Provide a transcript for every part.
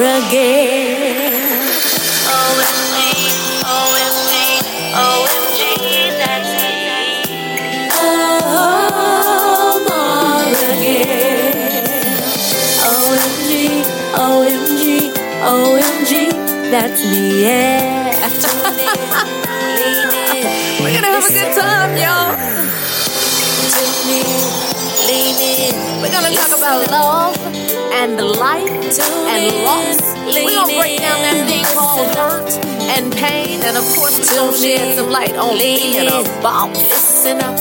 again. OMG, OMG, OMG, that's me. Mara again. OMG, OMG, OMG, that's me, yeah. We're gonna have a good time, y'all. We're gonna talk about love and life and loss. We're gonna break down that thing called hurt and pain, and of course we're gonna shed some light on being a boss. Listen up.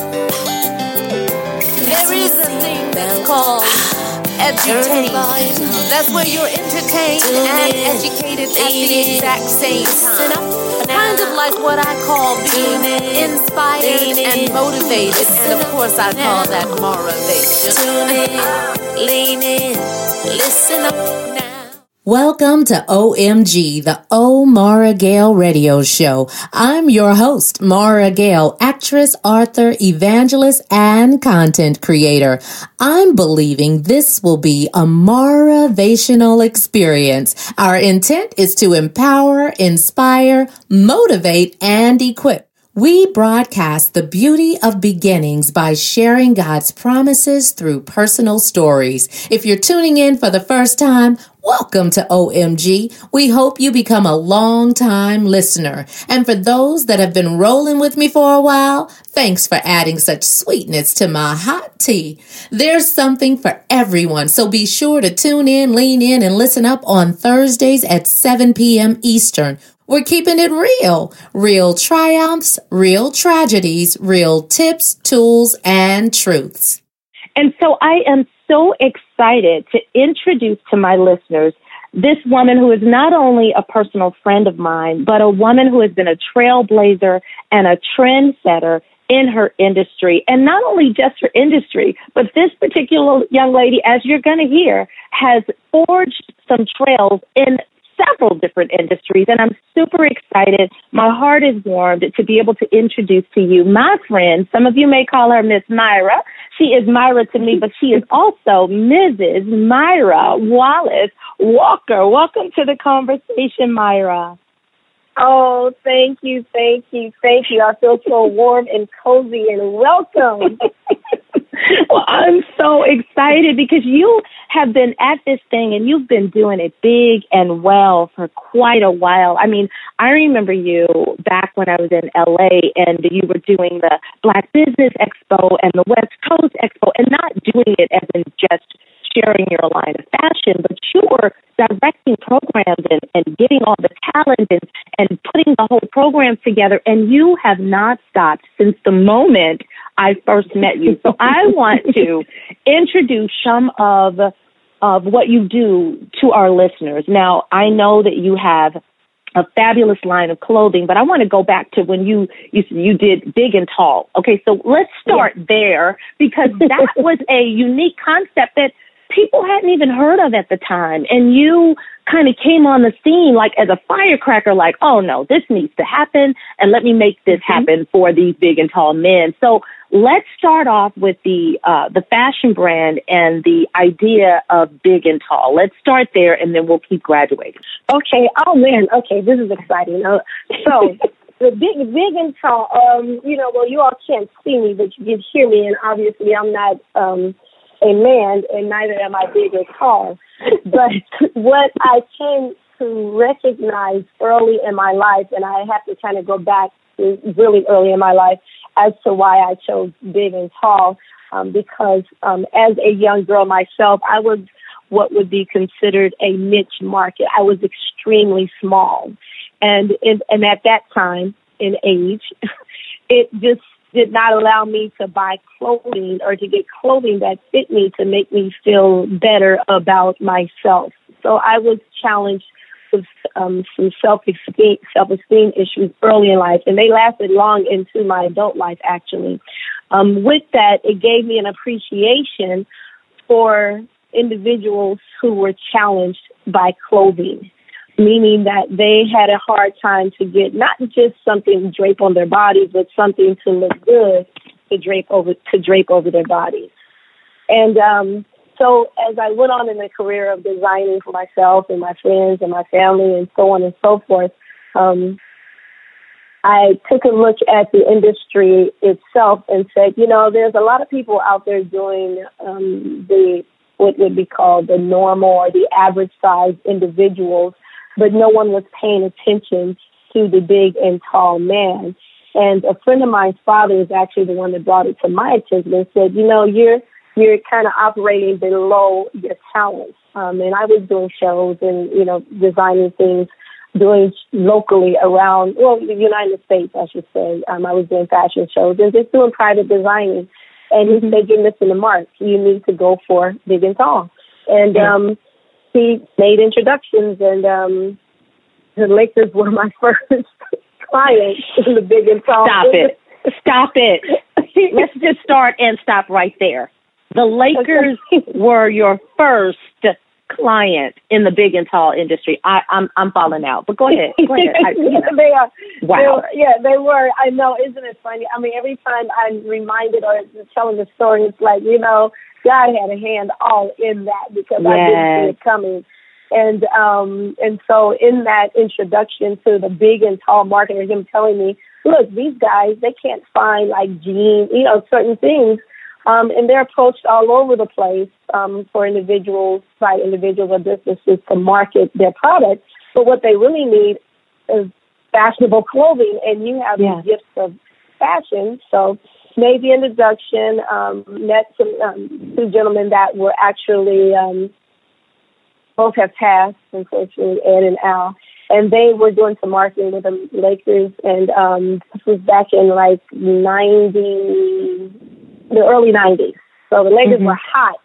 There is a thing that's called edutainment. That's where you're entertained and educated at the exact same time. Kind of like what I call being inspired and motivated, and of course I call that motivation. Tune in, lean in, listen up now. Welcome to OMG, the O Mara Gale radio show. I'm your host, Mara Gale, actress, author, evangelist, and content creator. I'm believing this will be a motivational experience. Our intent is to empower, inspire, motivate, and equip. We broadcast the beauty of beginnings by sharing God's promises through personal stories. If you're tuning in for the first time, welcome to OMG. We hope you become a long-time listener. And for those that have been rolling with me for a while, thanks for adding such sweetness to my hot tea. There's something for everyone, so be sure to tune in, lean in, and listen up on Thursdays at 7 p.m. Eastern. We're keeping it real. Real triumphs, real tragedies, real tips, tools, and truths. And so I am so excited to introduce to my listeners this woman who is not only a personal friend of mine, but a woman who has been a trailblazer and a trendsetter in her industry. And not only just her industry, but this particular young lady, as you're going to hear, has forged some trails in several different industries, and I'm super excited. My heart is warmed to be able to introduce to you my friend. Some of you may call her Miss Myra. She is Myra to me, but she is also Mrs. Myra Wallace Walker. Welcome to the conversation, Myra. Oh, thank you, thank you, thank you. I feel so warm and cozy and welcome. Well, I'm so excited because you have been at this thing and you've been doing it big and well for quite a while. I mean, I remember you back when I was in LA and you were doing the Black Business Expo and the West Coast Expo, and not doing it as in just sharing your line of fashion, but you were directing programs and getting all the talent and putting the whole program together, and you have not stopped since the moment I first met you. So I want to introduce some of what you do to our listeners. Now, I know that you have a fabulous line of clothing, but I want to go back to when you did Big and Tall. Okay, so let's start there, because that was a unique concept that people hadn't even heard of at the time. And you kind of came on the scene like as a firecracker, like, oh no, this needs to happen, and let me make this happen for these big and tall men. So let's start off with the fashion brand and the idea of Big and Tall. Let's start there, and then we'll keep graduating. Okay. Oh man. Okay. This is exciting. So the big and tall. Well, you all can't see me, but you can hear me, and obviously I'm not a man, and neither am I big or tall. But what I came to recognize early in my life, and I have to kind of go back to really early in my life as to why I chose Big and Tall, because as a young girl myself, I was what would be considered a niche market. I was extremely small. And at that time, in age, it just did not allow me to buy clothing or to get clothing that fit me to make me feel better about myself. So I was challenged with some self-esteem issues early in life, and they lasted long into my adult life, actually. With that, it gave me an appreciation for individuals who were challenged by clothing, meaning that they had a hard time to get not just something to drape on their bodies, but something to look good to drape over their bodies. And so as I went on in the career of designing for myself and my friends and my family and so on and so forth, I took a look at the industry itself and said, there's a lot of people out there doing what would be called the normal or the average size individuals, but no one was paying attention to the big and tall man. And a friend of mine's father is actually the one that brought it to my attention and said, you're kind of operating below your talents. And I was doing shows and, designing things, doing locally around, the United States, I should say. I was doing fashion shows and just doing private designing. And he said, you're missing the mark. You need to go for big and tall. And he made introductions, and the Lakers were my first clients in the big and tall. Stop it. Let's just start and stop right there. The Lakers were your first client in the big and tall industry. I'm falling out, but go ahead. They are. Wow. They were. I know. Isn't it funny? I mean, every time I'm reminded or telling the story, it's like, God had a hand all in that because I didn't see it coming. And so in that introduction to the big and tall market, him telling me, look, these guys, they can't find like jeans, certain things. And they're approached all over the place for individuals, by individuals or businesses to market their products. But what they really need is fashionable clothing, and you have the gifts of fashion. So made the introduction, met some two gentlemen that were actually both have passed, unfortunately, Ed and Al. And they were doing some marketing with the Lakers, and this was back in like the early 90s. So the Lakers were hot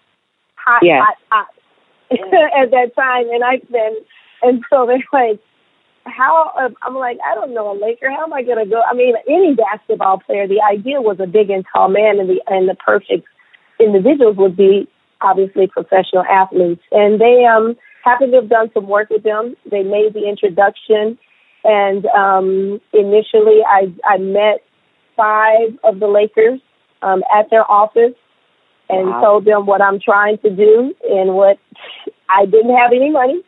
at that time. And so they're like, I'm like, I don't know a Laker. How am I going to go? I mean, any basketball player, the idea was a big and tall man, and the perfect individuals would be obviously professional athletes. And they happened to have done some work with them. They made the introduction. And initially I met 5 of the Lakers at their office and told them what I'm trying to do and what I didn't have any money.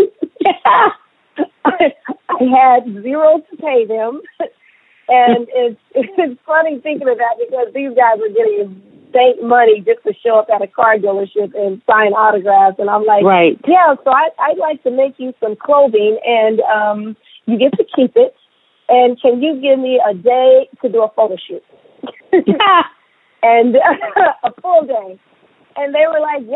I had zero to pay them. And it's funny thinking of that because these guys were getting bank money just to show up at a car dealership and sign autographs. And I'm like, so I'd like to make you some clothing, and you get to keep it. And can you give me a day to do a photo shoot? And a full day. And they were like,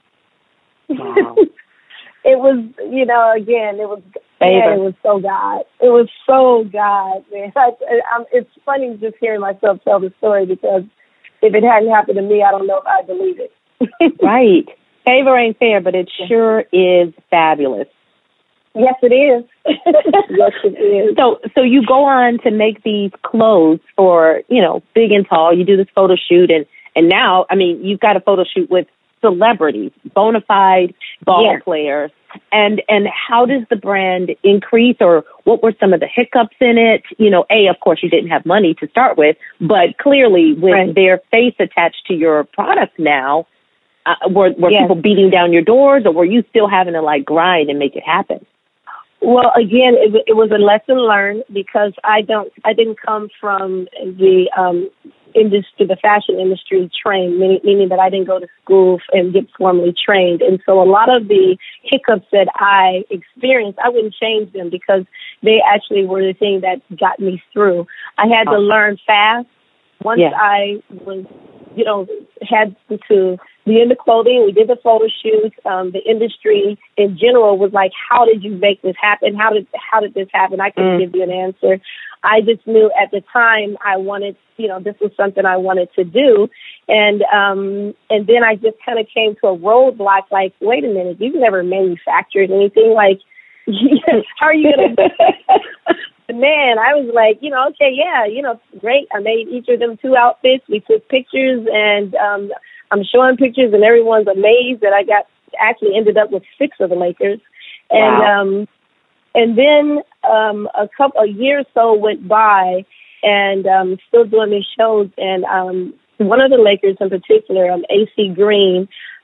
Wow. It was, again, it was so God. It was so God, man. It's funny just hearing myself tell the story because if it hadn't happened to me, I don't know if I'd believe it. Right. Favor ain't fair, but it sure is fabulous. Yes, it is. Yes, it is. So you go on to make these clothes for, big and tall. You do this photo shoot, and now, I mean, you've got a photo shoot with celebrities, bona fide ball players. And how does the brand increase, or what were some of the hiccups in it? Of course, you didn't have money to start with, but clearly with their face attached to your product now, were people beating down your doors, or were you still having to grind and make it happen? Well, again, it was a lesson learned because I didn't come from the industry, the fashion industry trained, meaning that I didn't go to school and get formally trained. And so a lot of the hiccups that I experienced, I wouldn't change them because they actually were the thing that got me through. I had to learn fast. Once I was, had to be in the clothing, we did the photo shoot. The industry in general was like, how did you make this happen? How did this happen? I couldn't give you an answer. I just knew at the time I wanted, this was something I wanted to do. And then I just kind of came to a roadblock, like, wait a minute, you've never manufactured anything. Like, how are you going to... Man, I was like, great. I made each of them 2 outfits. We took pictures, and I'm showing pictures, and everyone's amazed that I actually ended up with 6 of the Lakers. And then a year or so went by, and still doing these shows. And one of the Lakers in particular, AC Green,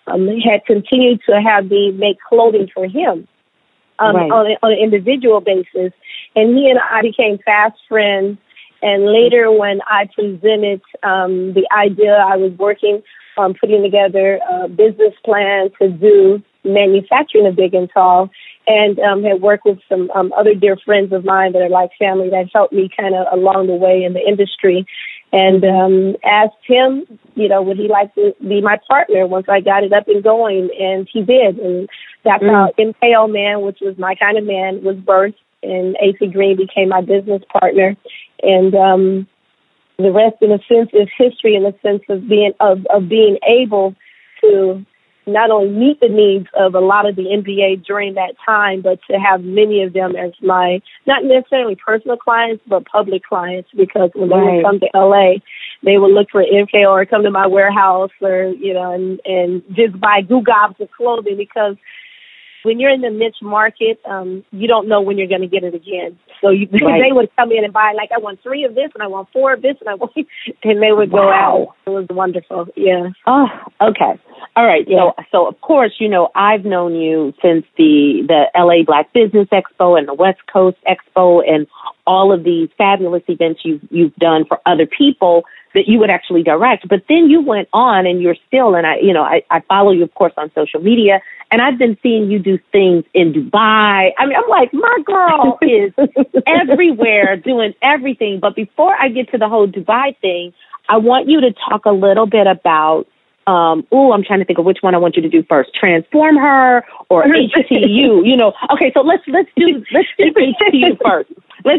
had continued to have me make clothing for him on an individual basis. And he and I became fast friends. And later when I presented the idea, I was working on putting together a business plan to do manufacturing of Big and Tall, and had worked with some other dear friends of mine that are like family that helped me kind of along the way in the industry. And asked him, would he like to be my partner once I got it up and going? And he did. And that's how MKO Man, which was my kind of man, was birthed. And AC Green became my business partner. And the rest, in a sense, is history, in the sense of being able to not only meet the needs of a lot of the NBA during that time, but to have many of them as my, not necessarily personal clients, but public clients, because when they would come to LA, they would look for MKO or come to my warehouse or, and just buy gobs of clothing, because when you're in the niche market, you don't know when you're going to get it again. So they would come in and buy, like, I want 3 of this, and I want 4 of this, and I want, and they would go out. It was wonderful. Yeah. Oh, okay. All right. Yeah. So of course, I've known you since the LA Black Business Expo and the West Coast Expo and all of these fabulous events you've done for other people that you would actually direct. But then you went on, and you're still, and I follow you, of course, on social media, and I've been seeing you do things in Dubai. I mean, I'm like, my girl is everywhere doing everything. But before I get to the whole Dubai thing, I want you to talk a little bit about, I'm trying to think of which one I want you to do first. Transform Her or HTU, Okay, so let's do HTU first.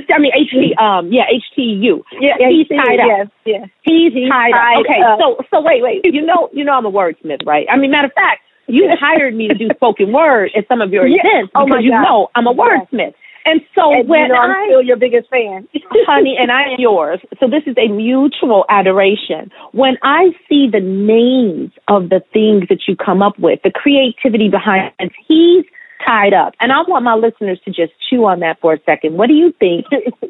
HTU. Yeah, he's tied up. Yes. He's tied up. Okay, so wait. You know I'm a wordsmith, right? I mean, matter of fact, you hired me to do spoken word at some of your events because I'm a wordsmith. And so when I'm still your biggest fan. Honey, and I am yours. So this is a mutual adoration. When I see the names of the things that you come up with, the creativity behind it, he's tied up. And I want my listeners to just chew on that for a second. What do you think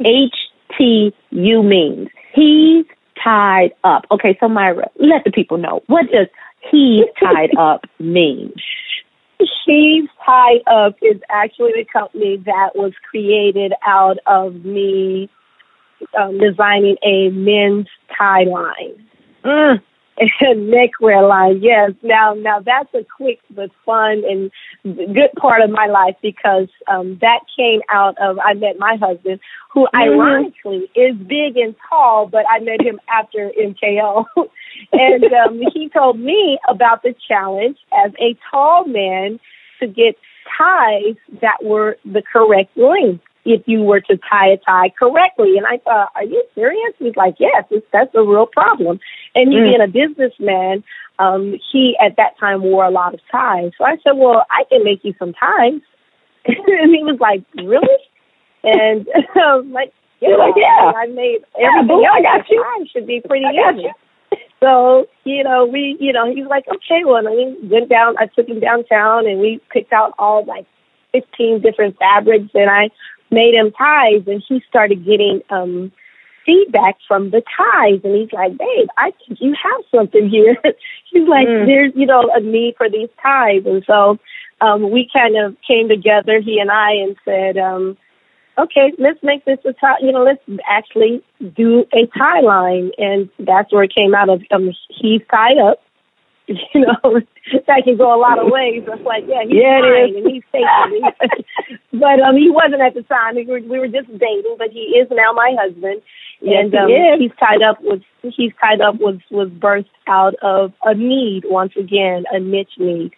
HTU means? He's tied up. Okay, so Myra, let the people know. What does he's tied up mean? He's Tied Up is actually the company that was created out of me designing a men's tie line. And neckwear line, yes. Now that's a quick but fun and good part of my life, because that came out of, I met my husband, who ironically is big and tall, but I met him after MKO. And he told me about the challenge as a tall man to get ties that were the correct length if you were to tie a tie correctly. And I thought, are you serious? He's like, yes, that's a real problem. And he being a businessman, he at that time wore a lot of ties. So I said, well, I can make you some ties. And he was like, really? And I was like, yeah. I made everything else. I got you. Ties should be pretty easy. So, he's like, okay, well, I took him downtown and we picked out all like 15 different fabrics, and I made him ties, and he started getting feedback from the ties, and he's like, babe, I think you have something here. He's like, there's, a need for these ties. And so we kind of came together, he and I, and said, okay, let's make this a tie, let's actually do a tie line. And that's where it came out of, he's tied up. That can go a lot of ways. It's like, he's fine, and he's taking me. But he wasn't at the time. We were just dating, but he is now my husband. Yes, and He's Tied Up was birthed out of a need, once again, a niche need.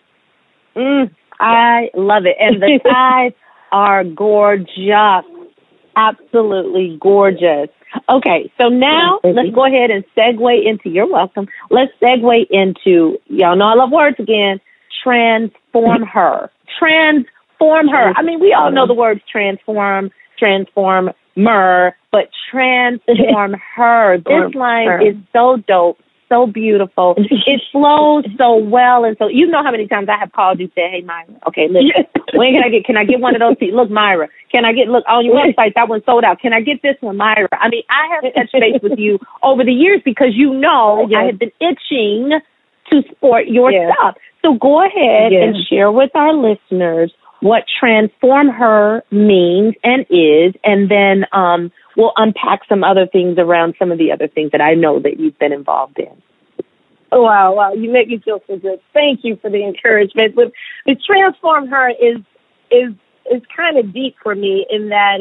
I love it. And the ties are gorgeous. Absolutely gorgeous. Okay, so now let's go ahead and segue into, you're welcome. Let's segue into, y'all know I love words again, Transform Her. Transform Her. I mean, we all know the words transformer, but Transform Her. This line is so dope, so beautiful. It flows so well, and so you know how many times I have called you and said, "Hey, Myra, okay, listen, when can I get one of those? Look, Myra, look on your website, that one sold out. Can I get this one, Myra?" I mean, I have touched base with you over the years because I have been itching to sport your stuff. So go ahead and share with our listeners what Transform Her means and is, and then we'll unpack some other things around some of the other things that I know that you've been involved in. Oh, wow. You make me feel so good. Thank you for the encouragement. But the Transform Her is kind of deep for me in that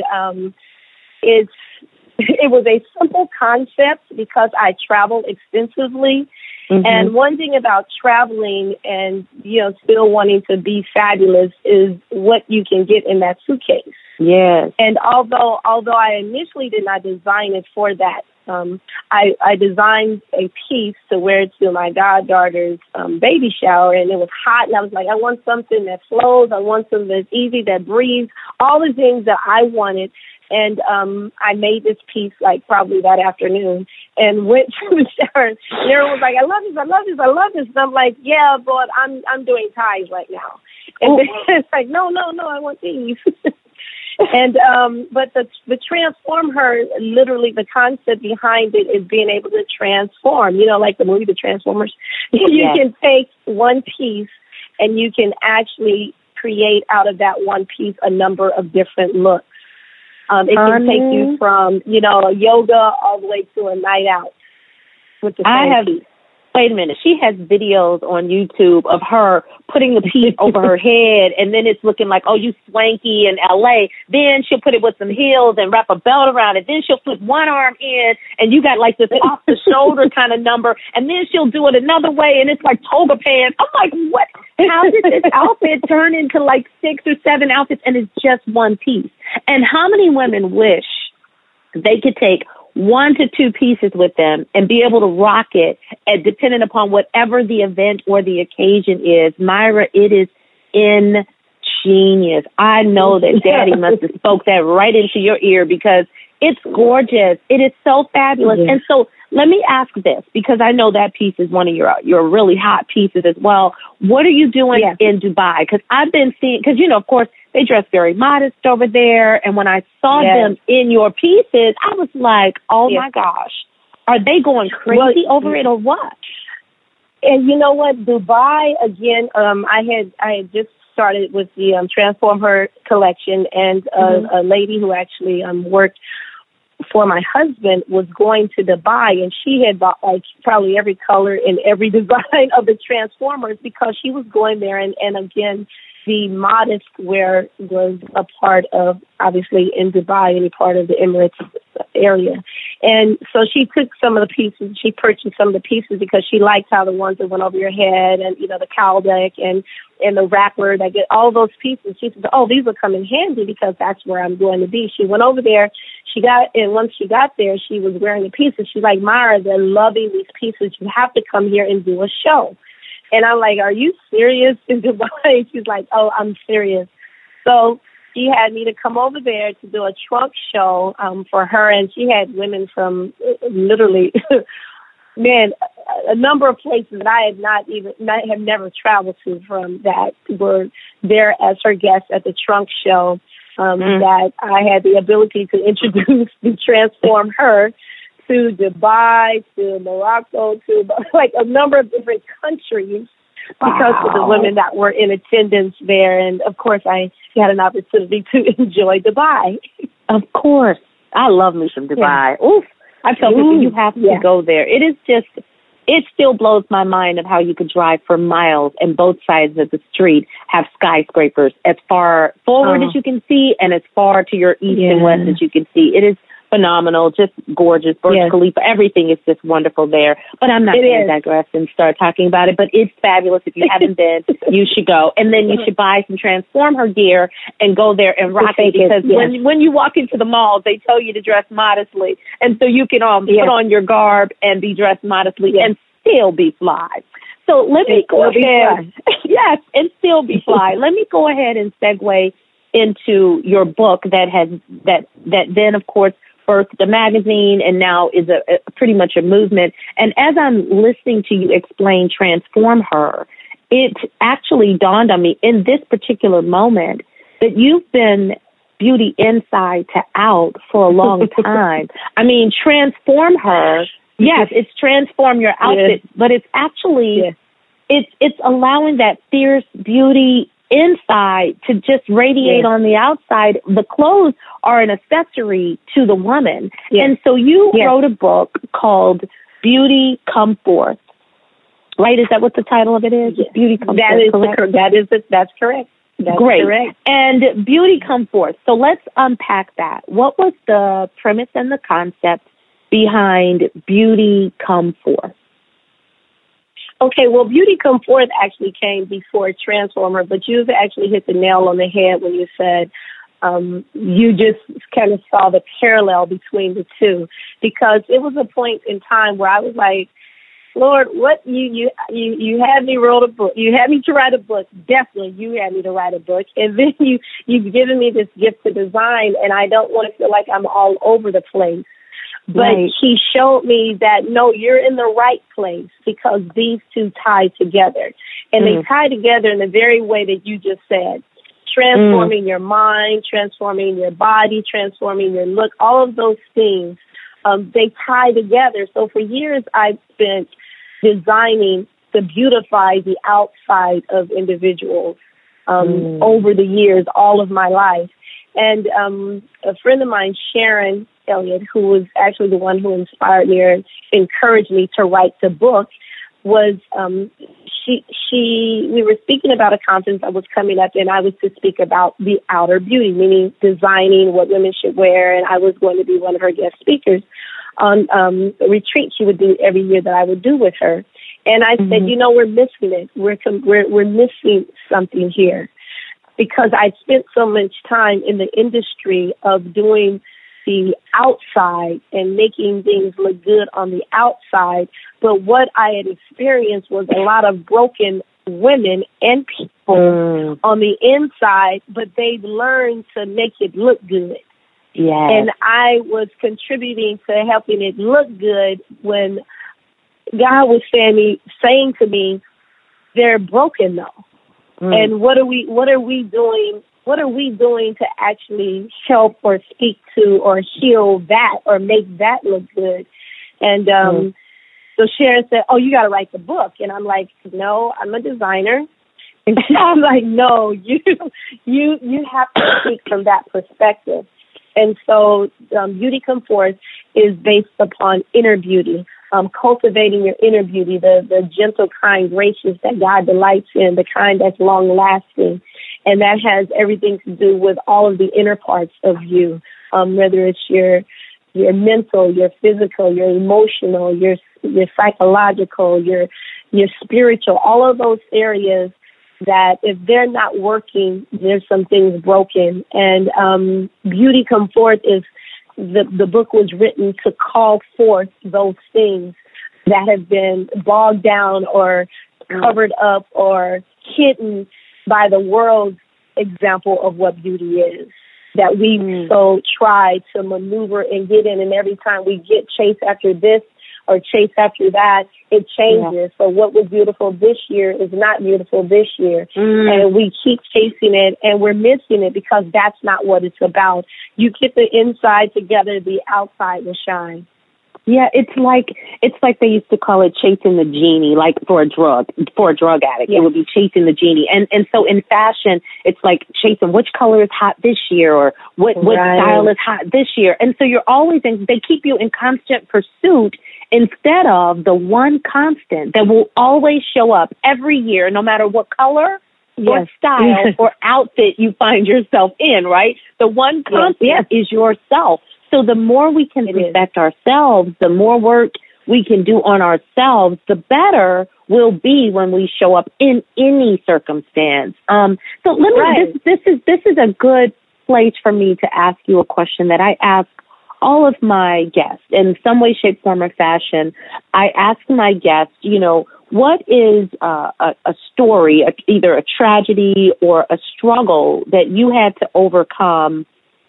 it was a simple concept because I traveled extensively. Mm-hmm. And one thing about traveling and, still wanting to be fabulous is what you can get in that suitcase. Yes. And although I initially did not design it for that, I designed a piece to wear to my goddaughter's baby shower, and it was hot, and I was like, I want something that flows, I want something that's easy, that breathes, all the things that I wanted. And I made this piece like probably that afternoon and went to the shower. And everyone was like, I love this, I love this, I love this. And I'm like, yeah, but I'm doing ties right now. And it's like, no, I want these. And but the Transform Her, literally the concept behind it is being able to transform. Like the movie The Transformers. You can take one piece and you can actually create out of that one piece a number of different looks. It can take you from, yoga all the way to a night out with the same piece. Wait a minute. She has videos on YouTube of her putting the piece over her head, and then it's looking like, oh, you swanky in L.A. Then she'll put it with some heels and wrap a belt around it. Then she'll flip one arm in, and you got like this off-the-shoulder kind of number, and then she'll do it another way, and it's like toga pants. I'm like, what? How did this outfit turn into like 6 or 7 outfits, and it's just one piece? And how many women wish they could take 1 to 2 pieces with them and be able to rock it, and depending upon whatever the event or the occasion is? Myra, it is ingenious. I know that Daddy must have spoke that right into your ear because it's gorgeous. It is so fabulous. Yes. And so let me ask this, because I know that piece is one of your really hot pieces as well. What are you doing in Dubai? Because I've been seeing, because, of course, they dress very modest over there. And when I saw them in your pieces, I was like, oh, my gosh, are they going crazy over it or what? And you know what? Dubai, again, I had just started with the Transform Her collection, and a lady who actually worked for my husband was going to Dubai, and she had bought like probably every color and every design of the Transformers because she was going there. And again, the modest wear was a part of, obviously, in Dubai, any part of the Emirates area. And so she took some of the pieces, she purchased some of the pieces because she liked how the ones that went over your head and, the cowl deck and the wrapper, that get all those pieces. She said, oh, these will come in handy because that's where I'm going to be. She went over there. And once she got there, she was wearing the pieces. She's like, Myra, they're loving these pieces. You have to come here and do a show. And I'm like, are you serious in Dubai? She's like, oh, I'm serious. So she had me to come over there to do a trunk show for her. And she had women from literally, a number of places that I have never traveled to from that were there as her guests at the trunk show. That I had the ability to introduce and Transform Her to Dubai, to Morocco, to like a number of different countries because of the women that were in attendance there. And of course, I had an opportunity to enjoy Dubai. Of course. I love me some Dubai. Yeah. Oof. I tell people you have to go there. It is just, it still blows my mind of how you could drive for miles and both sides of the street have skyscrapers as far forward as you can see and as far to your east and west as you can see. It is phenomenal, just gorgeous. Burj Khalifa, everything is just wonderful there. But I'm not going to digress and start talking about it. But it's fabulous. If you haven't been, you should go. And then you should buy some Transform Her gear and go there and rock it. Because when you walk into the malls, they tell you to dress modestly. And so you can put on your garb and be dressed modestly and still be fly. So let me go ahead. Yes, and still be fly. Let me go ahead and segue into your book that then, of course, birthed the magazine and now is a pretty much a movement. And as I'm listening to you explain Transform Her, it actually dawned on me in this particular moment that you've been beauty inside to out for a long time. I mean, Transform Her, yes, it's transform your outfit, but it's actually it's allowing that fierce beauty inside to just radiate on the outside. The clothes are an accessory to the woman. And so you wrote a book called Beauty Come Forth, right? Is that what the title of it is? Beauty Come Forth. That's correct. That's Great. correct. And Beauty Come Forth. So let's unpack that. What was the premise and the concept behind Beauty Come Forth? Okay, well, Beauty Come Forth actually came before Transformer, but you've actually hit the nail on the head when you said you just kind of saw the parallel between the two, because it was a point in time where I was like, Lord, what you had me wrote a book. You had me to write a book. Definitely, you had me to write a book, and then you've given me this gift to design, and I don't want to feel like I'm all over the place. But he showed me that, no, you're in the right place because these two tie together. And they tie together in the very way that you just said. Transforming your mind, transforming your body, transforming your look, all of those things, they tie together. So for years, I've spent designing to beautify the outside of individuals over the years, all of my life. And a friend of mine, Sharon Elliott, who was actually the one who inspired me or encouraged me to write the book, was we were speaking about a conference that was coming up, and I was to speak about the outer beauty, meaning designing what women should wear, and I was going to be one of her guest speakers on a retreat she would do every year that I would do with her. And I said, we're missing it. We're missing something here, because I spent so much time in the industry of doing the outside and making things look good on the outside. But what I had experienced was a lot of broken women and people on the inside, but they've learned to make it look good. Yes. And I was contributing to helping it look good when God was saying to me, they're broken though. And what are we doing? What are we doing to actually help or speak to or heal that or make that look good? And so Sharon said, "Oh, you got to write the book." And I'm like, "No, I'm a designer." And I'm like, "No, you have to speak from that perspective." And so Beauty Come Forth is based upon inner beauty, cultivating your inner beauty, the gentle, kind, gracious that God delights in, the kind that's long-lasting. And that has everything to do with all of the inner parts of you, whether it's your mental, your physical, your emotional, your psychological, your spiritual, all of those areas that if they're not working, there's some things broken. And Beauty Come Forth is the book was written to call forth those things that have been bogged down or covered up or hidden by the world's example of what beauty is, that we so try to maneuver and get in. And every time we get chase after this or chase after that, it changes. So what was beautiful this year is not beautiful this year. And we keep chasing it and we're missing it because that's not what it's about. You get the inside together, the outside will shine. Yeah, it's like they used to call it chasing the genie, like for a drug addict. It would be chasing the genie. And so in fashion, it's like chasing which color is hot this year or what style is hot this year. And so you're always they keep you in constant pursuit instead of the one constant that will always show up every year, no matter what color or style or outfit you find yourself in, right? The one constant is yourself. So the more we can respect ourselves, the more work we can do on ourselves, the better we'll be when we show up in any circumstance. So let me. This is a good place for me to ask you a question that I ask all of my guests in some way, shape, form, or fashion. I ask my guests, what is a story, either a tragedy or a struggle that you had to overcome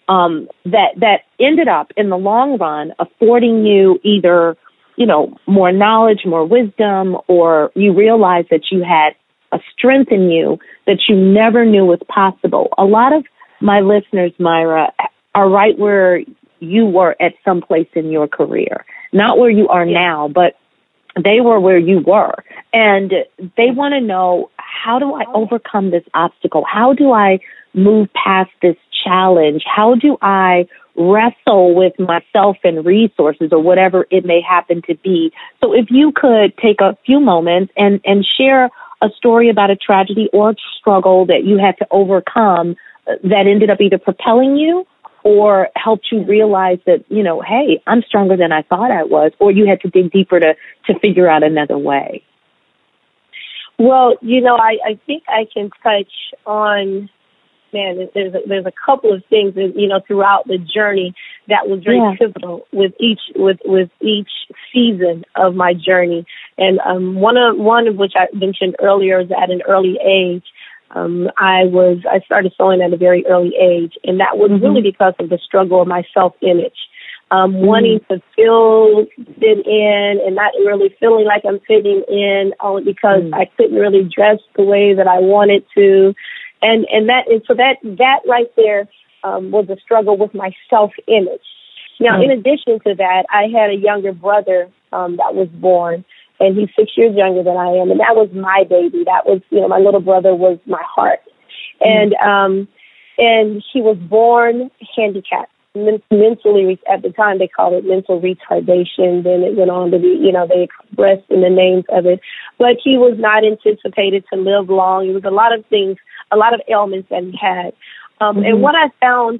that ended up in the long run affording you either, more knowledge, more wisdom, or you realized that you had a strength in you that you never knew was possible. A lot of my listeners, Myra, are right where you were at some place in your career, not where you are now, but they were where you were. And they want to know, how do I overcome this obstacle? How do I move past this challenge? How do I wrestle with myself and resources or whatever it may happen to be? So if you could take a few moments and share a story about a tragedy or struggle that you had to overcome that ended up either propelling you or helped you realize that, you know, hey, I'm stronger than I thought I was, or you had to dig deeper to figure out another way. Well, you know, I think I can touch on, man, there's a couple of things that, you know, throughout the journey that was very pivotal with each season of my journey. And one of which I mentioned earlier is at an early age. I started sewing at a very early age, and that was really because of the struggle of my self-image. Wanting to fit in and not really feeling like I'm fitting in, only because I couldn't really dress the way that I wanted to. And so that right there was a struggle with my self-image. Now, in addition to that, I had a younger brother that was born, and he's 6 years younger than I am, and that was my baby. That was, you know, my little brother was my heart. And he was born handicapped. Mentally, at the time they called it mental retardation. Then it went on to be, you know, they expressed in the names of it. But he was not anticipated to live long. It was a lot of things, a lot of ailments that he had. And what I found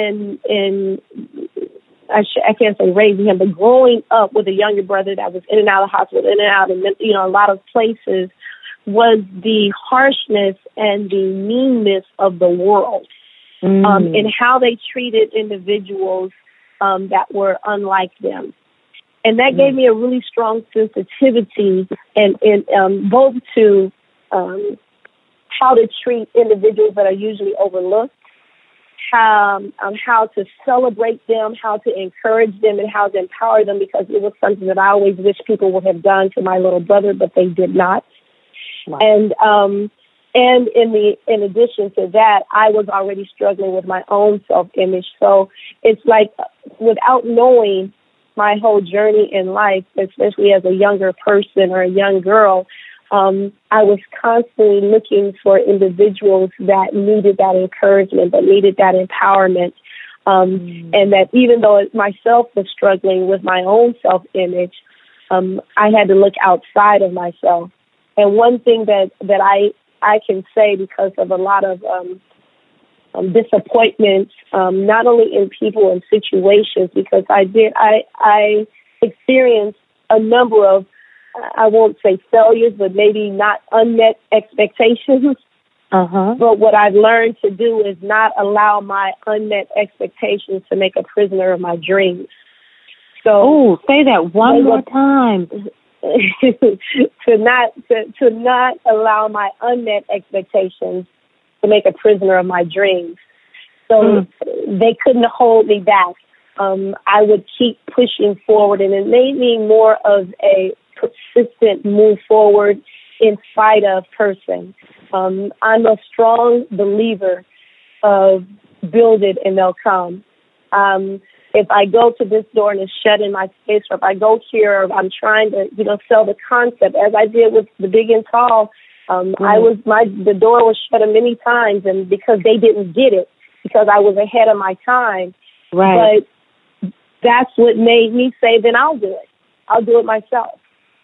I can't say raising him, but growing up with a younger brother that was in and out of the hospital, in and out of, you know, a lot of places, was the harshness and the meanness of the world. And how they treated individuals that were unlike them. And that gave me a really strong sensitivity and both to how to treat individuals that are usually overlooked, how to celebrate them, how to encourage them, and how to empower them, because it was something that I always wish people would have done to my little brother, but they did not. Wow. And in addition to that, I was already struggling with my own self-image. So it's like, without knowing my whole journey in life, especially as a younger person or a young girl, I was constantly looking for individuals that needed that encouragement, that needed that empowerment. And that even though myself was struggling with my own self-image, I had to look outside of myself. And one thing that I can say, because of a lot of disappointments, not only in people and situations, because I experienced a number of, I won't say failures, but maybe not unmet expectations. But what I've learned to do is not allow my unmet expectations to make a prisoner of my dreams. So, say that one more time. to not allow my unmet expectations to make a prisoner of my dreams. So they couldn't hold me back. I would keep pushing forward, and it made me more of a persistent move forward in spite of person. I'm a strong believer of build it and they'll come. If I go to this door and it's shut in my face, or if I go here, or I'm trying to, sell the concept, as I did with the Big and Tall, the door was shut many times, and because they didn't get it, because I was ahead of my time. Right. But that's what made me say, then I'll do it. I'll do it myself.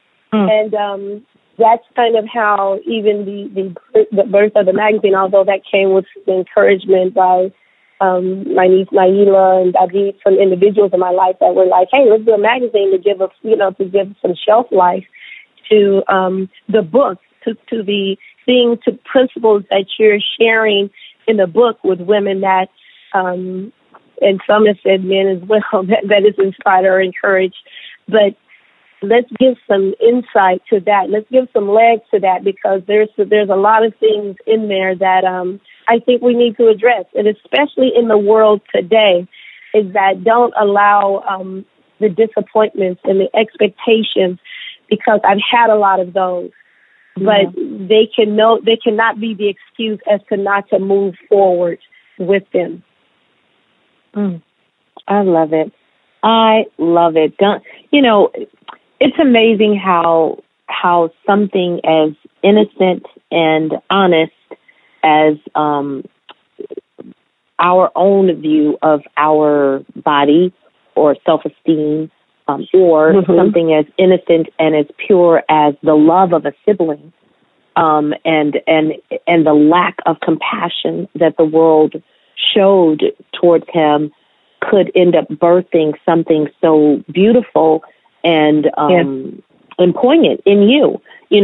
And that's kind of how even the birth of the magazine, although that came with encouragement by my niece Naila and David, some individuals in my life that were like, hey, let's do a magazine to give us, to give some shelf life to the book, to the things, to principles that you're sharing in the book with women that, and some have said men as well, that is inspired or encouraged. But let's give some insight to that. Let's give some legs to that, because there's a lot of things in there that I think we need to address, and especially in the world today, is that don't allow the disappointments and the expectations, because I've had a lot of those, but they cannot be the excuse as to not to move forward with them. I love it. I love it. It's amazing how how something as innocent and honest as our own view of our body or self-esteem, or something as innocent and as pure as the love of a sibling, and the lack of compassion that the world showed towards him could end up birthing something so beautiful and poignant in you,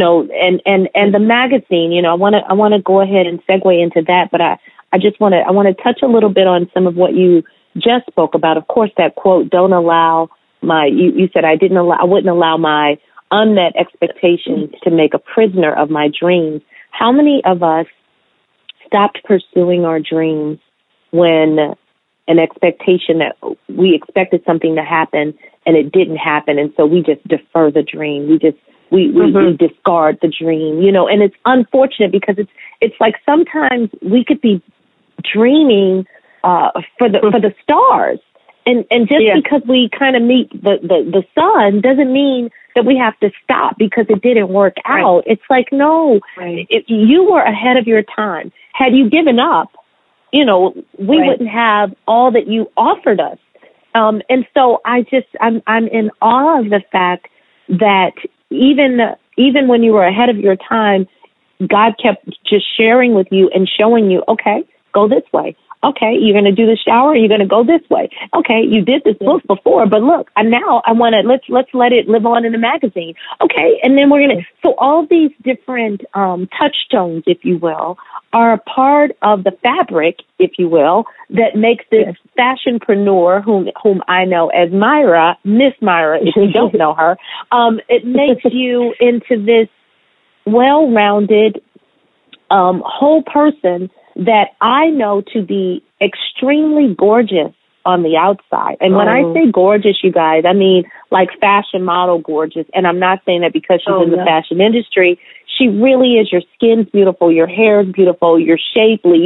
and the magazine, I want to go ahead and segue into that, but I want to touch a little bit on some of what you just spoke about. Of course, that quote, don't allow you said I wouldn't allow my unmet expectations to make a prisoner of my dreams. How many of us stopped pursuing our dreams when an expectation that we expected something to happen and it didn't happen, and so we just defer the dream. We discard the dream, and it's unfortunate because it's like sometimes we could be dreaming for the stars, and just because we kind of meet the sun doesn't mean that we have to stop because it didn't work out. It's like, no, if you were ahead of your time. Had you given up, we wouldn't have all that you offered us. And so I'm in awe of the fact that even when you were ahead of your time, God kept just sharing with you and showing you, okay, go this way. Okay, you're going to do the shower. You're going to go this way. Okay, you did this book before, but look, now I want to let's let it live on in the magazine. Okay, and then we're going to. So all these different touchstones, if you will, are a part of the fabric, if you will, that makes this fashionpreneur, whom I know as Myra, Miss Myra, if you don't know her, it makes you into this well-rounded whole person that I know to be extremely gorgeous on the outside. And when I say gorgeous, you guys, I mean like fashion model gorgeous. And I'm not saying that because she's in the fashion industry. She really is. Your skin's beautiful. Your hair is beautiful. You're shapely.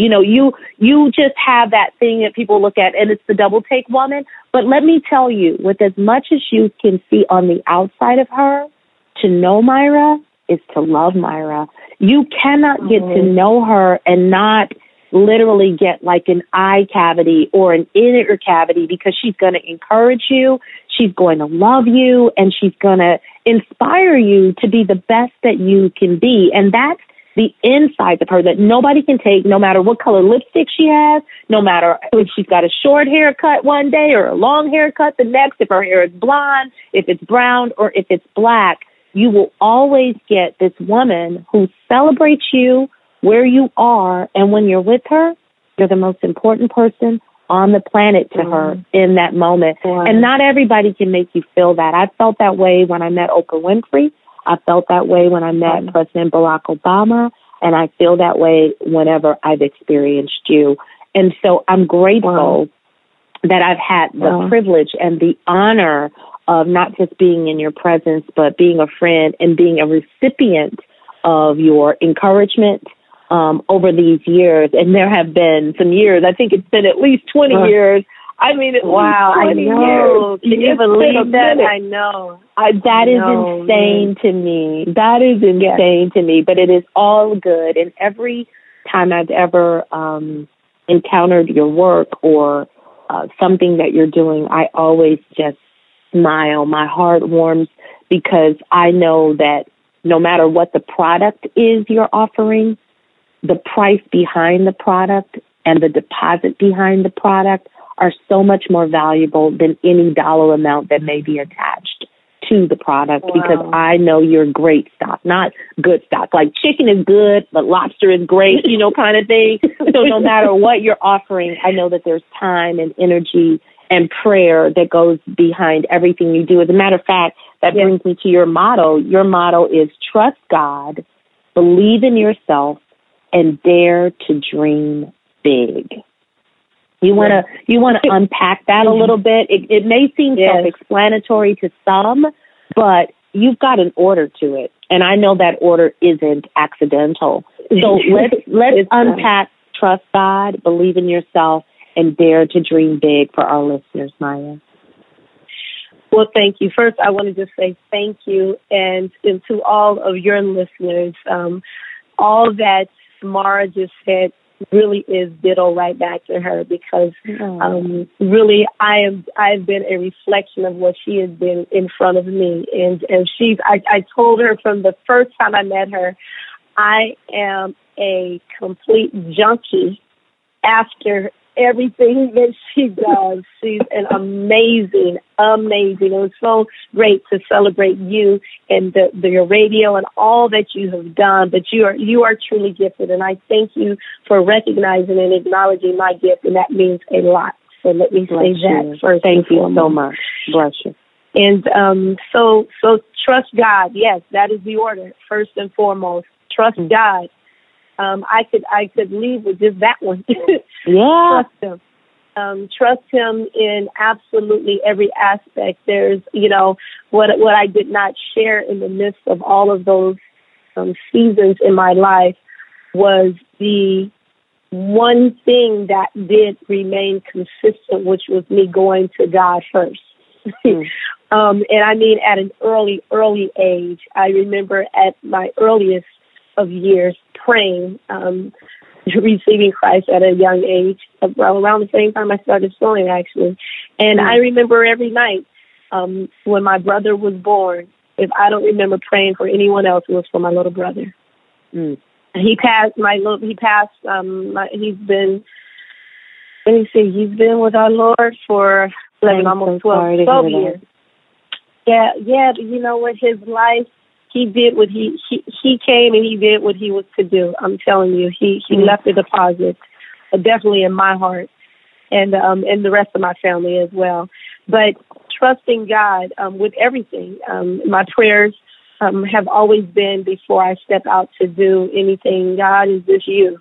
You just have that thing that people look at, and it's the double take woman. But let me tell you, with as much as you can see on the outside of her, to know Myra is to love Myra. You cannot get to know her and not literally get like an eye cavity or an inner cavity, because she's going to encourage you, she's going to love you, and she's going to inspire you to be the best that you can be. And that's the inside of her that nobody can take, no matter what color lipstick she has, no matter if she's got a short haircut one day or a long haircut the next, if her hair is blonde, if it's brown, or if it's black. You will always get this woman who celebrates you where you are, and when you're with her, you're the most important person on the planet to her in that moment. And not everybody can make you feel that. I felt that way when I met Oprah Winfrey. I felt that way when I met President Barack Obama, and I feel that way whenever I've experienced you. And so I'm grateful that I've had the privilege and the honor of not just being in your presence, but being a friend and being a recipient of your encouragement over these years. And there have been some years, I think it's been at least 20 years. I mean, wow, 20 years. Can you believe that? I know. That is insane to me. That is insane to me, but it is all good. And every time I've ever encountered your work or something that you're doing, I always just smile. My heart warms because I know that no matter what the product is you're offering, the price behind the product and the deposit behind the product are so much more valuable than any dollar amount that may be attached to the product, because I know you're great stock, not good stock. Like chicken is good, but lobster is great, kind of thing. So no matter what you're offering, I know that there's time and energy and prayer that goes behind everything you do. As a matter of fact, that brings me to your motto. Your motto is trust God, believe in yourself, and dare to dream big. You want to unpack that a little bit. It may seem self-explanatory to some, but you've got an order to it, and I know that order isn't accidental. So let's unpack trust God, believe in yourself, and dare to dream big for our listeners, Maya. Well, thank you. First, I want to just say thank you, and to all of your listeners, all that Mara just said really is ditto right back to her, because really I've been a reflection of what she has been in front of me, and I told her from the first time I met her, I am a complete junkie after everything that she does. She's an amazing. It was so great to celebrate you and your radio and all that you have done. But you are truly gifted, and I thank you for recognizing and acknowledging my gift, and that means a lot. So let me say that first. Thank you so much. Bless you. And so trust God. Yes, that is the order. First and foremost, trust God. I could leave with just that one. Yeah. Trust Him. Trust Him in absolutely every aspect. There's, what I did not share in the midst of all of those seasons in my life was the one thing that did remain consistent, which was me going to God first. And I mean, at an early age. I remember at my earliest of years praying, receiving Christ at a young age, around the same time I started sewing, actually. And I remember every night when my brother was born, if I don't remember praying for anyone else, it was for my little brother. He passed. He's been. Let me see. He's been with our Lord for 11, almost 12 years. Yeah. But you know what? His life. He did what he came and he did what he was to do. I'm telling you, he left a deposit, definitely in my heart, and the rest of my family as well. But trusting God with everything. My prayers have always been, before I step out to do anything, God, is this you?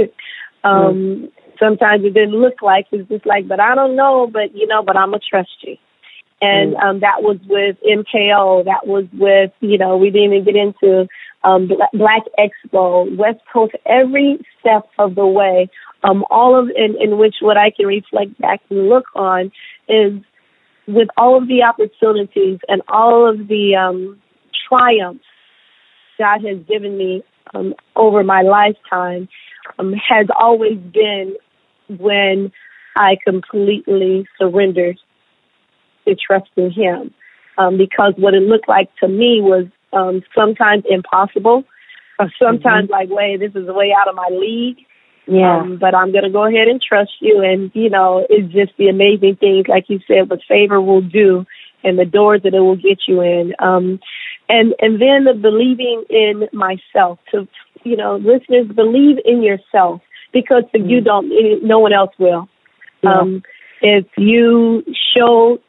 Sometimes it didn't look like, it's just like, but I don't know, but I'm going to trust you. And that was with MKO. That was with, we didn't even get into Black Expo, West Coast, every step of the way. All of in which what I can reflect back and look on is, with all of the opportunities and all of the triumphs God has given me over my lifetime, has always been when I completely surrendered to trusting Him, because what it looked like to me was sometimes impossible, or sometimes like, wait, this is way out of my league. Yeah. But I'm going to go ahead and trust you. And, it's just the amazing things, like you said, what favor will do and the doors that it will get you in. And then the believing in myself. To, listeners, believe in yourself, because if you don't, no one else will. Yeah. If you show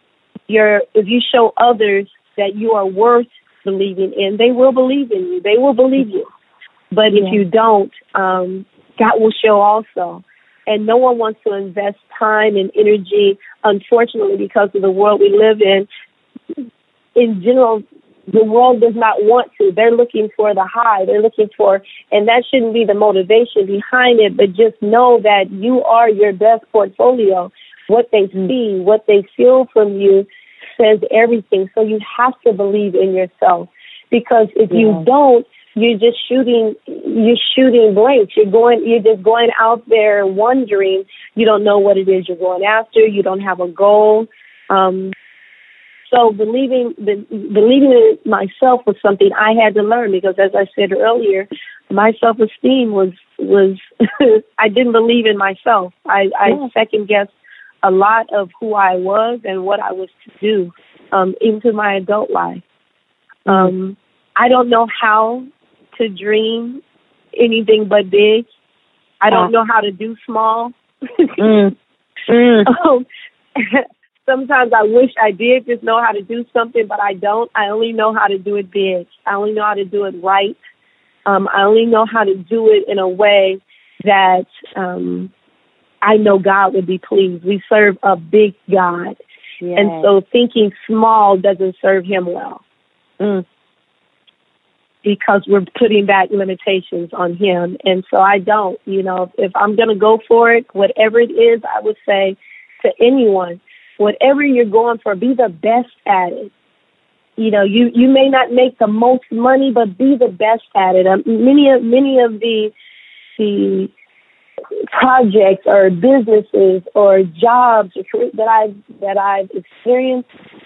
others that you are worth believing in, they will believe in you. They will believe you. But if you don't, God will show also. And no one wants to invest time and energy, unfortunately, because of the world we live in. In general, the world does not want to. They're looking for the high. They're looking for, and that shouldn't be the motivation behind it, but just know that you are your best portfolio. What they see, what they feel from you says everything. So you have to believe in yourself, because if you don't, you're just shooting blanks. You're just going out there wondering. You don't know what it is you're going after. You don't have a goal. So believing in myself was something I had to learn, because, as I said earlier, my self-esteem was I didn't believe in myself. I second-guessed a lot of who I was and what I was to do into my adult life. I don't know how to dream anything but big. I don't know how to do small. Sometimes I wish I did just know how to do something, but I don't. I only know how to do it big. I only know how to do it right. I only know how to do it in a way that I know God would be pleased. We serve a big God. Yes. And so thinking small doesn't serve Him well. Because we're putting back limitations on Him. And so I don't, if I'm going to go for it, whatever it is, I would say to anyone, whatever you're going for, be the best at it. You know, you may not make the most money, but be the best at it. Many of the projects or businesses or jobs that I've experienced,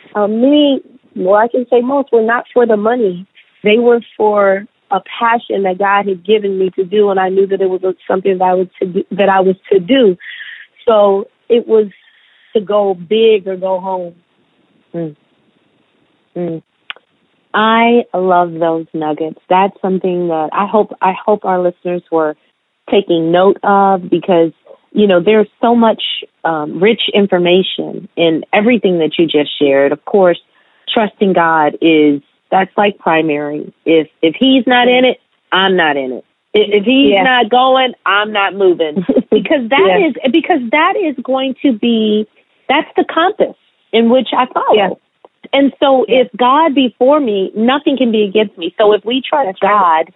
I can say most were not for the money. They were for a passion that God had given me to do, and I knew that it was something that I was to do. So it was to go big or go home. I love those nuggets. That's something that I hope our listeners were taking note of, because, you know, there's so much rich information in everything that you just shared. Of course, trusting God that's like primary. If he's not in it, I'm not in it. If he's not going, I'm not moving, because that is going to be, that's the compass in which I follow. Yeah. And so if God be for me, nothing can be against me. So if we trust God,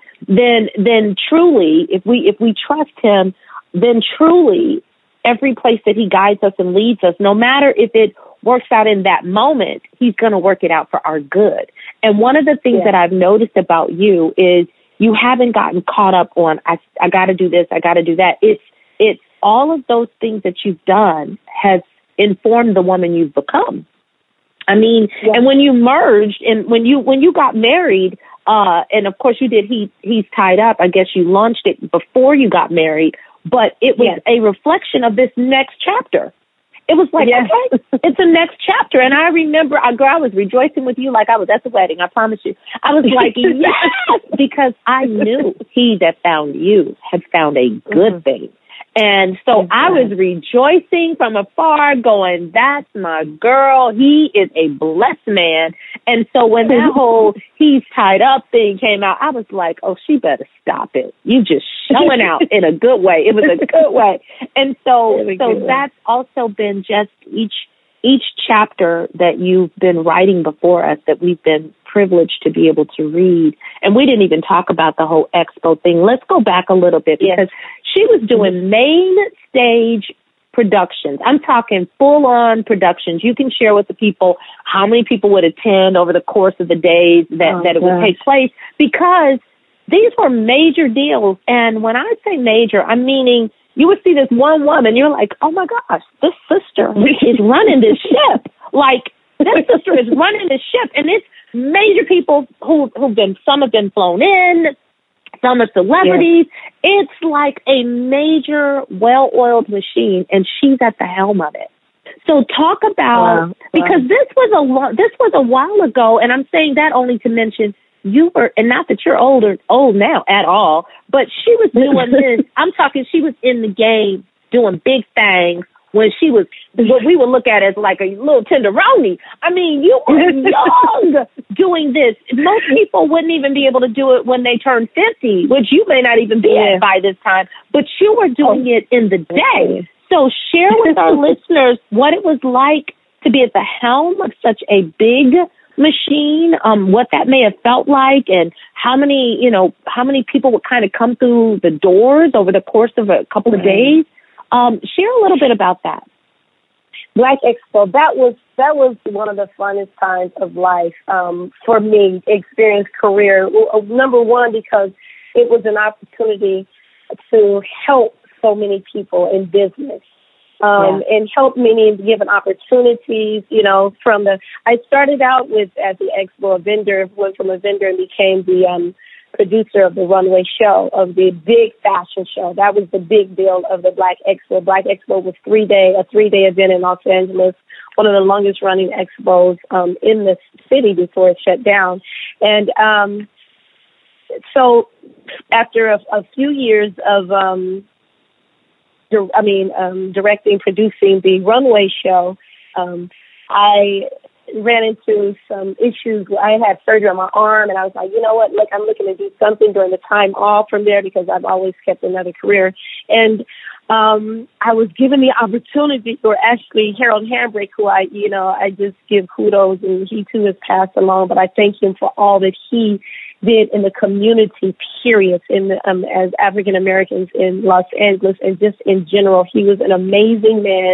then truly, if we trust him, then truly every place that he guides us and leads us, no matter if it works out in that moment, he's going to work it out for our good. And one of the things that I've noticed about you is you haven't gotten caught up on, I got to do this, I got to do that. It's all of those things that you've done has informed the woman you've become. I mean, and when you merged and when you got married, and of course you did He's Tied Up, I guess you launched it before you got married, but it was a reflection of this next chapter. It was like, okay, it's a next chapter. And I remember, I was rejoicing with you like I was at the wedding, I promise you. I was like, yes, because I knew he that found you had found a good thing. And so I was rejoicing from afar going, that's my girl. He is a blessed man. And so when that whole He's Tied Up thing came out, I was like, oh, she better stop it. You just showing out in a good way. It was a good way. And so that's also been just each chapter that you've been writing before us that we've been privileged to be able to read. And we didn't even talk about the whole expo thing. Let's go back a little bit, because she was doing main stage productions. I'm talking full-on productions. You can share with the people how many people would attend over the course of the days that it would take place, because these were major deals. And when I say major, I'm meaning you would see this one woman, you're like, oh my gosh, this sister is running this ship. Like, this sister is running this ship. And it's major people some have been flown in, some are celebrities. Yes. It's like a major, well-oiled machine, and she's at the helm of it. So talk about, because this was a while ago, and I'm saying that only to mention you were, and not that you're old now at all, but she was doing this. I'm talking, she was in the game doing big things when she was what we would look at as like a little tenderoni. I mean, you were young doing this. Most people wouldn't even be able to do it when they turn 50, which you may not even be at by this time, but you were doing it in the day. So share with our listeners what it was like to be at the helm of such a big machine, what that may have felt like, and how many people would kind of come through the doors over the course of a couple of days. Share a little bit about that. Black Expo, that was one of the funnest times of life for me, experience career. Number one, because it was an opportunity to help so many people in business. And help many given opportunities, I started out as the expo, a vendor, went from a vendor and became the producer of the runway show, of the big fashion show. That was the big deal of the Black Expo. Black Expo was a 3-day event in Los Angeles, one of the longest running expos in the city before it shut down. And so after a few years of directing, producing the runway show, I ran into some issues. I had surgery on my arm, and I was like, you know what, look, I'm looking to do something during the time off from there, because I've always kept another career. And I was given the opportunity, or actually Harold Hambrick, who I just give kudos, and he too has passed along, but I thank him for all that he did in the community, period, as African Americans in Los Angeles, and just in general. He was an amazing man,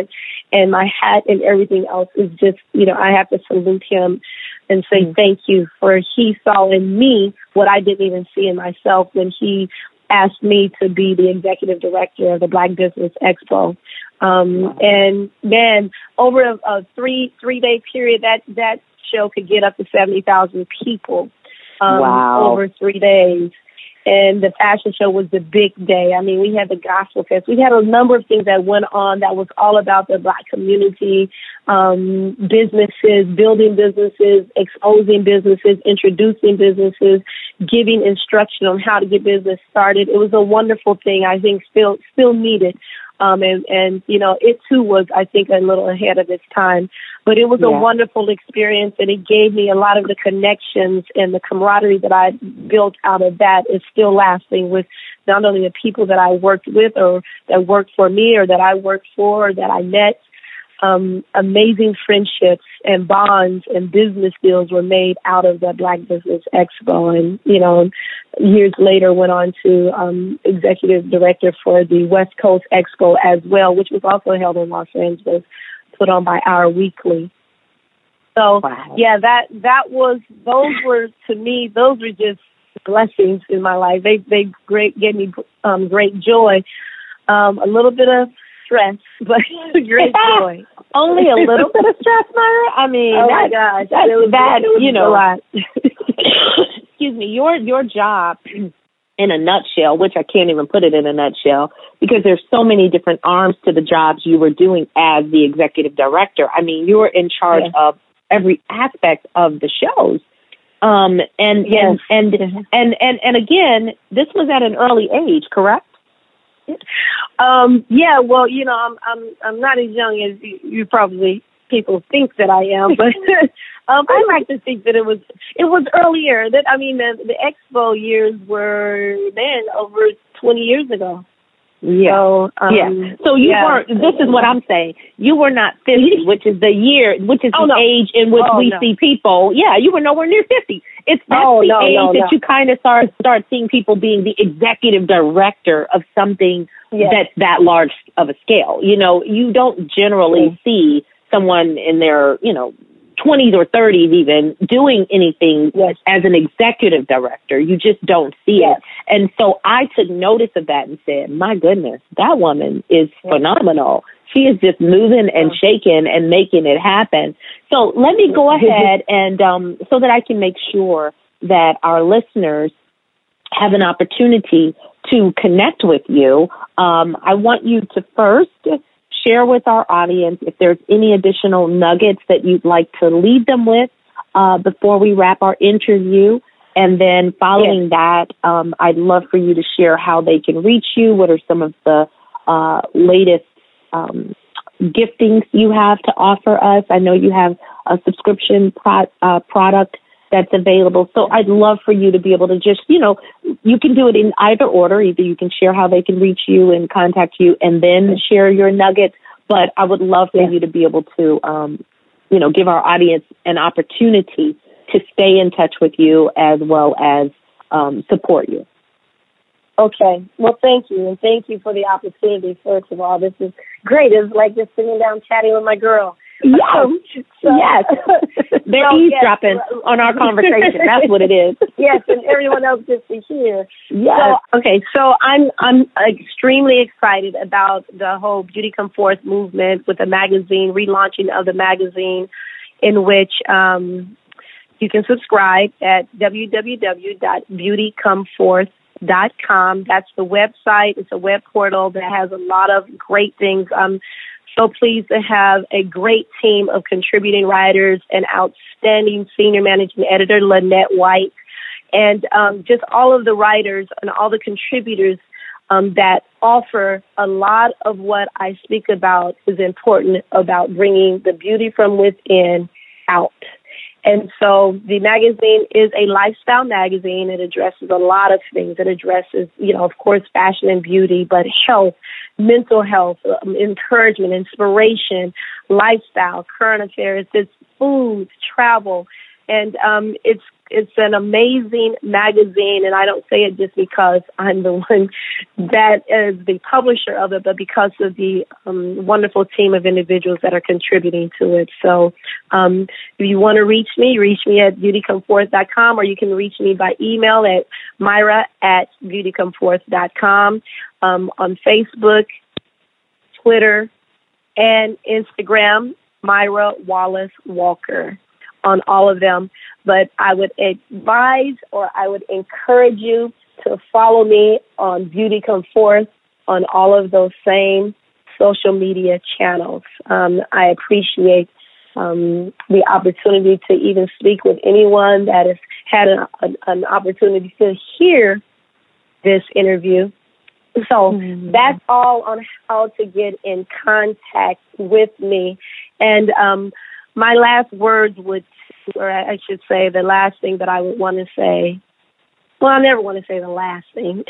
and my hat and everything else is just, I have to salute him and say thank you, for he saw in me what I didn't even see in myself when he asked me to be the executive director of the Black Business Expo. And man, over a three-day period, that show could get up to 70,000 people over 3 days. And the fashion show was the big day. I mean, we had the gospel fest. We had a number of things that went on that was all about the Black community, businesses, building businesses, exposing businesses, introducing businesses, giving instruction on how to get business started. It was a wonderful thing. I think still needed. And it too was, I think, a little ahead of its time. But it was a wonderful experience, and it gave me a lot of the connections, and the camaraderie that I built out of that is still lasting with not only the people that I worked with or that worked for me or that I worked for or that I met. Amazing friendships and bonds and business deals were made out of the Black Business Expo. And, years later went on to executive director for the West Coast Expo as well, which was also held in Los Angeles, put on by Our Weekly. So, those were just blessings in my life. They gave me great joy, a little bit of stress, but great joy. Only a little bit of stress, Myra? I mean, oh my gosh, that's bad, a lot. Excuse me, your job in a nutshell, which I can't even put it in a nutshell, because there's so many different arms to the jobs you were doing as the executive director. I mean, you were in charge of every aspect of the shows. And again, this was at an early age, correct? Well, I'm not as young as you probably people think that I am, but I like to think that it was earlier. That the Expo years were over 20 years ago. Yeah. So you weren't. This is what I'm saying. You were not 50, which is the age in which we see people. Yeah, you were nowhere near 50. That's the age that you kind of start seeing people being the executive director of something that's that large of a scale. You don't generally see someone in their 20s or 30s even doing anything as an executive director. You just don't see it. And so I took notice of that and said, my goodness, that woman is phenomenal. She is just moving and shaking and making it happen. So let me go ahead and so that I can make sure that our listeners have an opportunity to connect with you. I want you to first share with our audience if there's any additional nuggets that you'd like to leave them with before we wrap our interview. And then following that, I'd love for you to share how they can reach you. What are some of the latest giftings you have to offer us? I know you have a subscription product that's available. So I'd love for you to be able to just, you can do it in either order. Either you can share how they can reach you and contact you and then share your nuggets. But I would love for you to be able to, give our audience an opportunity to stay in touch with you as well as support you. Okay. Well, thank you. And thank you for the opportunity, first of all. This is great. It's like just sitting down chatting with my girl. Yes. They're eavesdropping on our conversation. That's what it is. Yes, and everyone else gets to hear. Yes. So I'm extremely excited about the whole Beauty Come Forth movement with the magazine, relaunching of the magazine, in which you can subscribe at www.beautycomeforth.com. That's the website. It's a web portal that has a lot of great things. So pleased to have a great team of contributing writers and outstanding senior managing editor, Lynette White, and just all of the writers and all the contributors that offer a lot of what I speak about is important about bringing the beauty from within out. And so the magazine is a lifestyle magazine. It addresses a lot of things. It addresses, of course, fashion and beauty, but health, mental health, encouragement, inspiration, lifestyle, current affairs, it's food, travel. And it's It's an amazing magazine, and I don't say it just because I'm the one that is the publisher of it, but because of the wonderful team of individuals that are contributing to it. So if you want to reach me at beautycomeforth.com, or you can reach me by email at myra@beautycomeforth.com, on Facebook, Twitter, and Instagram, Myra Wallace Walker, on all of them. But I would advise, or I would encourage you to follow me on Beauty Come Forth on all of those same social media channels. I appreciate the opportunity to even speak with anyone that has had an opportunity to hear this interview. So that's all on how to get in contact with me. And my last words or I should say the last thing that I would want to say, well, I never want to say the last thing.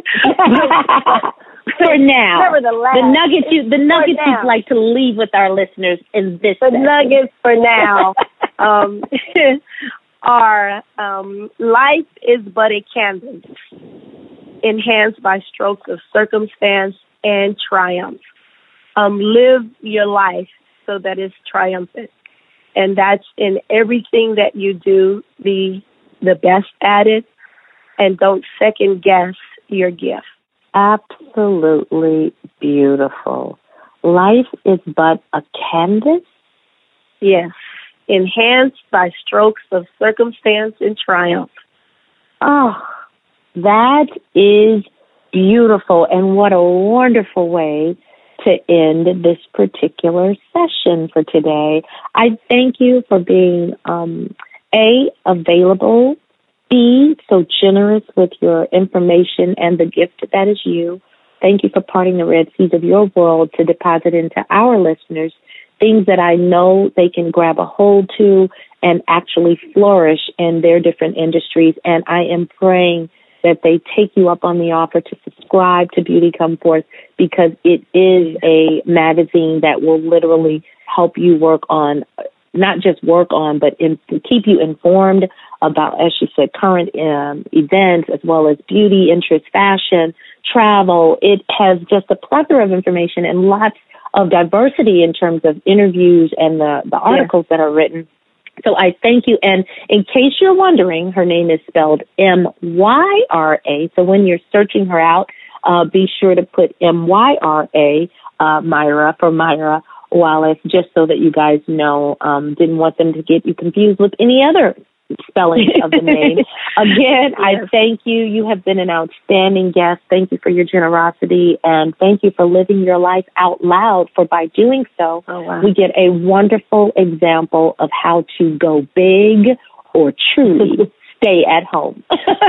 For now. Nevertheless. The nuggets you'd like to leave with our listeners in this session. Nuggets for now are life is but a canvas, enhanced by strokes of circumstance and triumph. Live your life so that it's triumphant. And that's in everything that you do. Be the best at it, and don't second guess your gift. Absolutely beautiful. Life is but a canvas? Yes. Enhanced by strokes of circumstance and triumph. Oh, that is beautiful. And what a wonderful way to end this particular session for today. I thank you for being, A, available, B, so generous with your information and the gift that is you. Thank you for parting the red seas of your world to deposit into our listeners things that I know they can grab a hold to and actually flourish in their different industries. And I am praying that they take you up on the offer to subscribe to Beauty Come Forth, because it is a magazine that will literally help you work on, not just work on, but keep you informed about, as she said, current events, as well as beauty, interest, fashion, travel. It has just a plethora of information and lots of diversity in terms of interviews and the articles that are written. So I thank you. And in case you're wondering, her name is spelled M-Y-R-A. So when you're searching her out, be sure to put M-Y-R-A, Myra, for Myra Wallace, just so that you guys know. Didn't want them to get you confused with any other spelling of the name. Again, I thank you. You have been an outstanding guest. Thank you for your generosity, and thank you for living your life out loud, for by doing so, we get a wonderful example of how to go big or truly stay at home.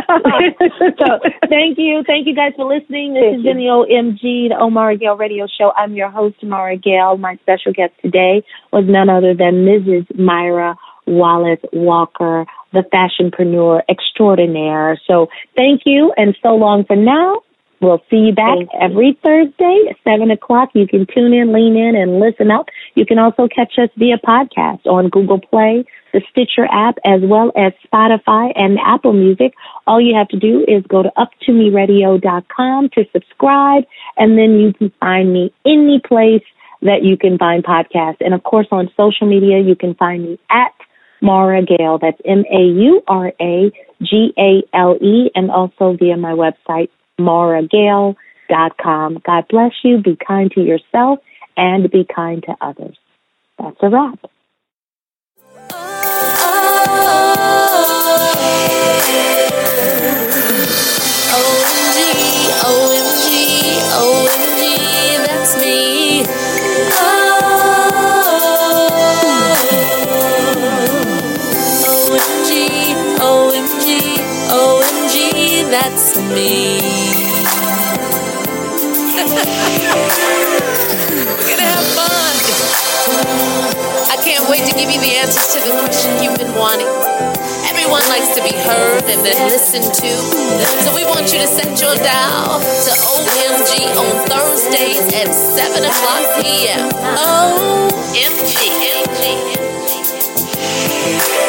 So thank you. Thank you guys for listening. This has been the OMG, the Omara Gale Radio Show. I'm your host, Omara Gale. My special guest today was none other than Mrs. Myra Wallace Walker, the fashionpreneur extraordinaire. So thank you, and so long for now. We'll see you back every Thursday at 7 o'clock. You can tune in, lean in, and listen up. You can also catch us via podcast on Google Play, the Stitcher app, as well as Spotify and Apple Music. All you have to do is go to uptomeradio.com to subscribe, and then you can find me any place that you can find podcasts. And, of course, on social media, you can find me at Maura Gale. That's MauraGale, and also via my website, MauraGale.com. God bless you. Be kind to yourself and be kind to others. That's a wrap. OMG, that's me. OMG, that's me. We're gonna have fun. I can't wait to give you the answers to the question you've been wanting. Everyone likes to be heard and then listened to. So we want you to set your dial to OMG on Thursdays at 7 o'clock p.m. OMG.